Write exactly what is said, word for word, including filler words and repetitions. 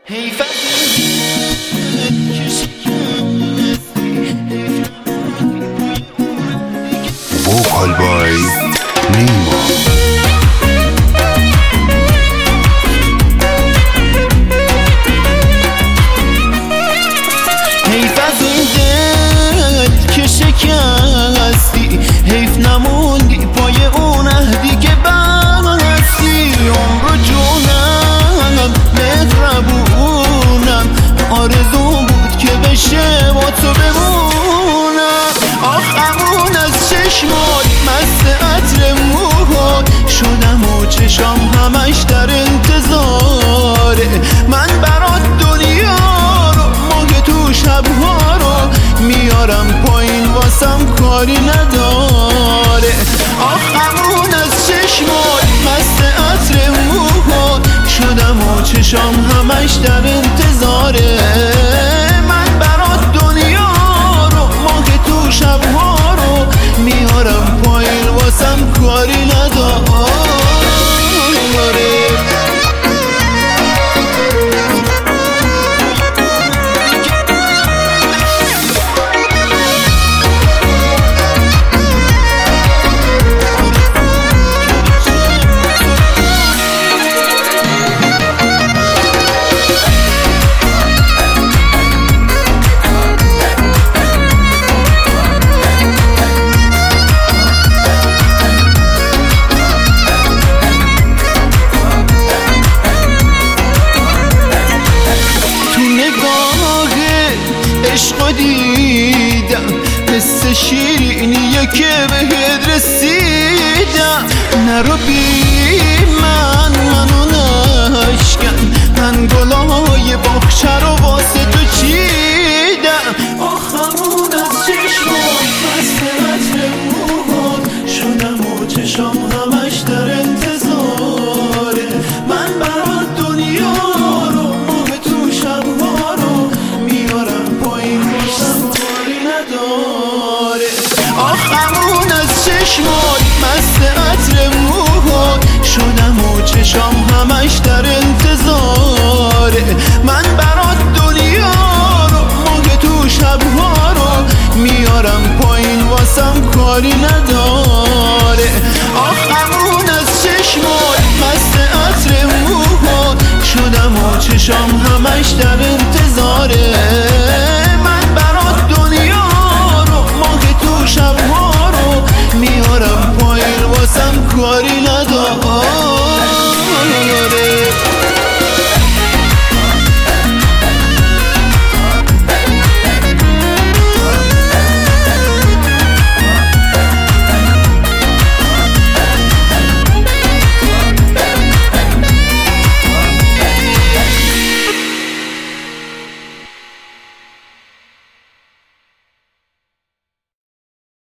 حیف از Vocal by Nima. حیف از این دل که شکستی، حیف نموندی پای اون عهدی که بستی. عمر و جونم مهربونم، آرزو بود که بشه با تو بمونم. آخمون از چشمات مست عطر موهات شدم و چشام همش در انتظاره. من برات دنیا رو ماه تو شبها رو میارم پایین، واسم کاری نداره. آخمون از چشمات مست عطر موهات شدم و چشام همش در انتظاره. من برات دنیا رو ماه تو شبها رو میارم پایین، واسم کاری نداره. عشق دیدم حس شیرینیه که بهت رسیدم. نرو بی من منو نشکن، من گلای باغچه رو واسه تو چیدم. آخمون از چشمات مست عطر موهات شدم و چشام همش در انتظاره. من برات دنیا رو ماه تو شبها رو میارم پایین، واسم کاری نداره. آخمون از چشمات مست عطر موهات شدم و چشام همش در انتظاره. من برات دنیا رو ماه تو شبها رو میارم پایین، واسم کاری نداره. آخمون از چشمات مست عطر موهات شدم و چشام همش در انتظاره.